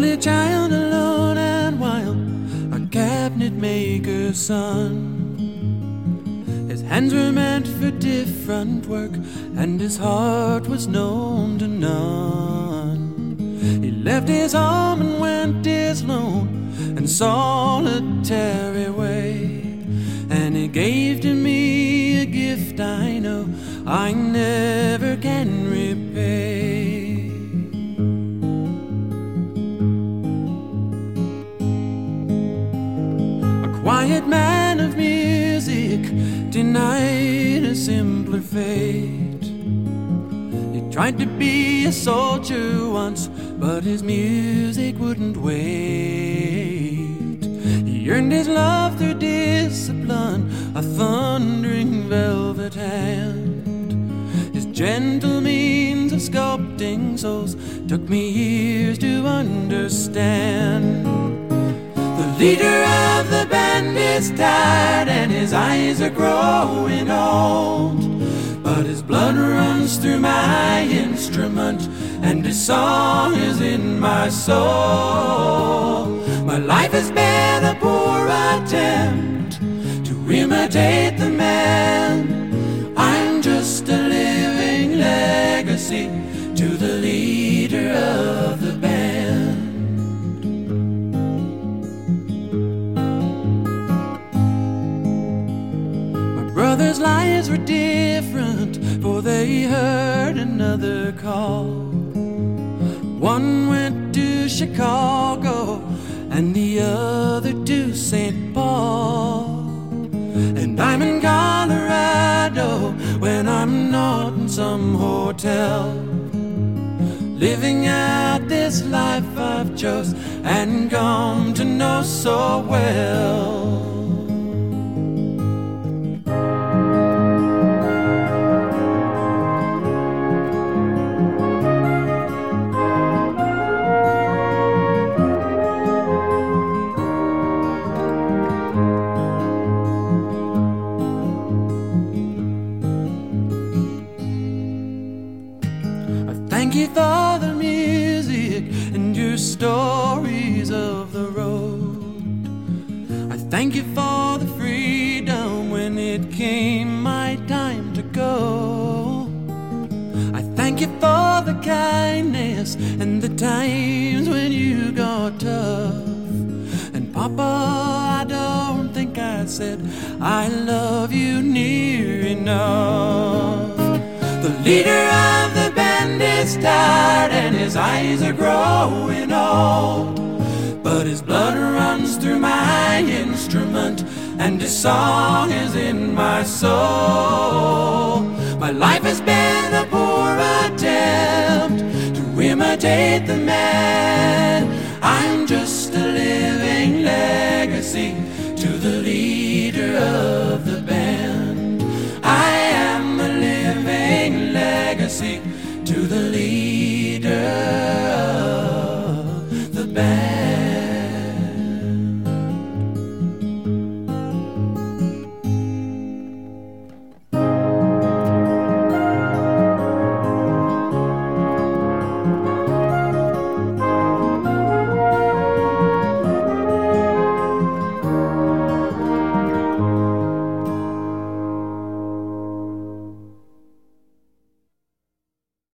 only child, alone and wild, a cabinet maker's son. His hands were meant for different work, and his heart was known to none. He left his home and went his lone and solitary way, and he gave to me a gift I know I never can repay. A quiet man of music, denied a simpler fate. He tried to be a soldier once, but his music wouldn't wait. He earned his love through discipline, a thundering velvet hand. His gentle means of sculpting souls took me years to understand. The leader of the band is tired and his eyes are growing old, but his blood runs through my instrument and his song is in my soul. My life has been a poor attempt to imitate the man. I'm just a living legacy to the leader of the band. Brothers' lives were different, for they heard another call. One went to Chicago and the other to St. Paul. And I'm in Colorado when I'm not in some hotel, living out this life I've chose and come to know so well. Thank you for the music and your stories of the road. I thank you for the freedom when it came my time to go. I thank you for the kindness and the times when you got tough. And Papa, I don't think I said I love you near enough. The leader of the band is tired and his eyes are growing old, but his blood runs through my instrument and his song is in my soul. My life has been a poor attempt to imitate the man. I'm just a living legacy to the leader of the band. I am a living legacy to the leader